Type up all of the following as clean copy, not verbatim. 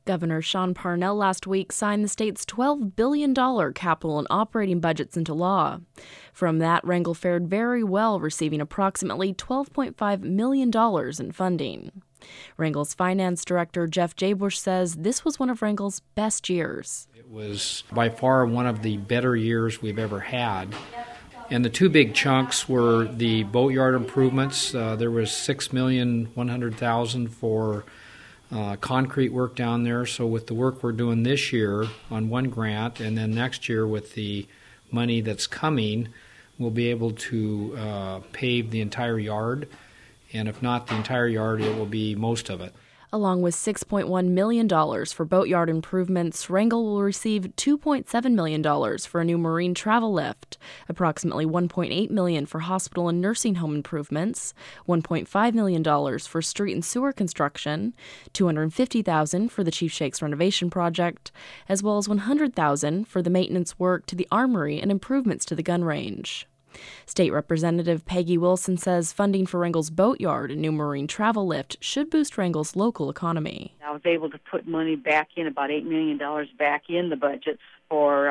Governor Sean Parnell last week signed the state's $12 billion capital and operating budgets into law. From that, Wrangell fared very well, receiving approximately $12.5 million in funding. Wrangell's finance director, Jeff Jabush, says this was one of Wrangell's best years. It was by far one of the better years we've ever had. And the two big chunks were the boatyard improvements. There was $6,100,000 for concrete work down there. So with the work we're doing this year on one grant, and then next year with the money that's coming, we'll be able to pave the entire yard. And if not the entire yard, it will be most of it. Along with $6.1 million for boatyard improvements, Wrangell will receive $2.7 million for a new marine travel lift, approximately $1.8 million for hospital and nursing home improvements, $1.5 million for street and sewer construction, $250,000 for the Chief Shakes renovation project, as well as $100,000 for the maintenance work to the armory and improvements to the gun range. State Representative Peggy Wilson says funding for Wrangell's boatyard and new marine travel lift should boost Wrangell's local economy. I was able to put money back in, about $8 million back in the budget for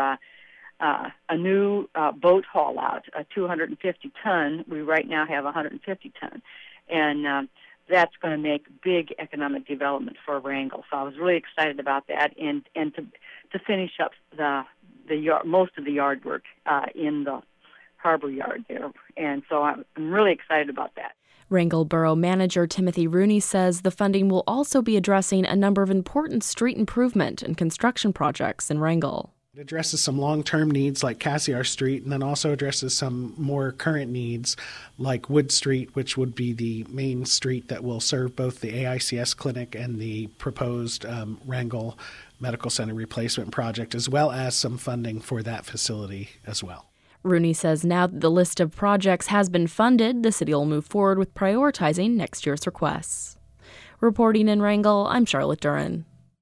a new boat haul out, a 250-ton. We right now have 150-ton. And that's going to make big economic development for Wrangell. So I was really excited about that, and to finish up the yard, most of the yard work in the harbor yard there, and so I'm really excited about that. Wrangell Borough Manager Timothy Rooney says the funding will also be addressing a number of important street improvement and construction projects in Wrangell. It addresses some long-term needs like Cassiar Street, and then also addresses some more current needs like Wood Street, which would be the main street that will serve both the AICS clinic and the proposed Wrangell Medical Center replacement project, as well as some funding for that facility as well. Rooney says now that the list of projects has been funded, the city will move forward with prioritizing next year's requests. Reporting in Wrangell, I'm Charlotte Duran.